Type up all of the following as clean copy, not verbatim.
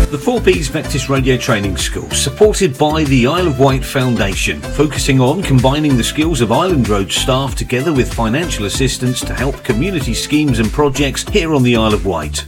The 4Ps Vectis Radio Training School, supported by the Isle of Wight Foundation, focusing on combining the skills of Island Road staff together with financial assistance to help community schemes and projects here on the Isle of Wight.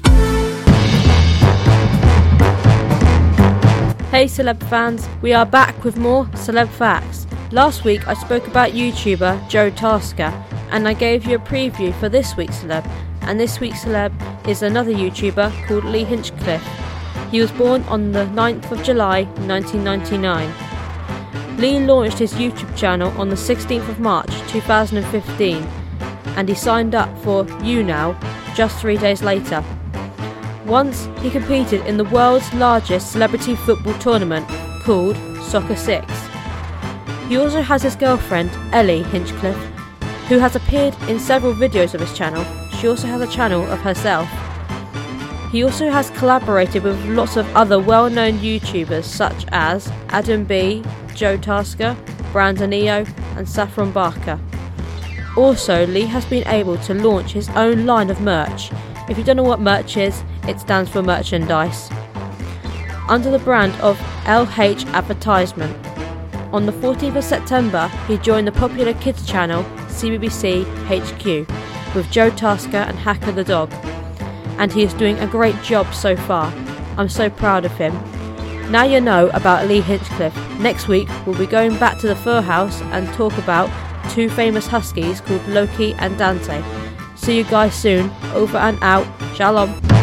Hey Celeb fans, we are back with more Celeb Facts. Last week I spoke about YouTuber Joe Tasker, and I gave you a preview for this week's Celeb, and this week's Celeb is another YouTuber called Lee Hinchcliffe. He was born on the 9th of July 1999. Lee launched his YouTube channel on the 16th of March 2015, and he signed up for YouNow just 3 days later. Once he competed in the world's largest celebrity football tournament called Soccer 6. He also has his girlfriend Ellie Hinchcliffe, who has appeared in several videos of his channel. She also has a channel of herself. He also has collaborated with lots of other well-known YouTubers such as Adam B, Joe Tasker, Brandon EO and Saffron Barker. Also, Lee has been able to launch his own line of merch. If you don't know what merch is, it stands for merchandise. Under the brand of LH Advertisement. On the 14th of September, he joined the popular kids channel CBBC HQ with Joe Tasker and Hacker the Dog. And he is doing a great job so far. I'm so proud of him. Now you know about Lee Hinchcliffe. Next week we'll be going back to the Fur House and talk about two famous huskies called Loki and Dante. See you guys soon. Over and out. Shalom.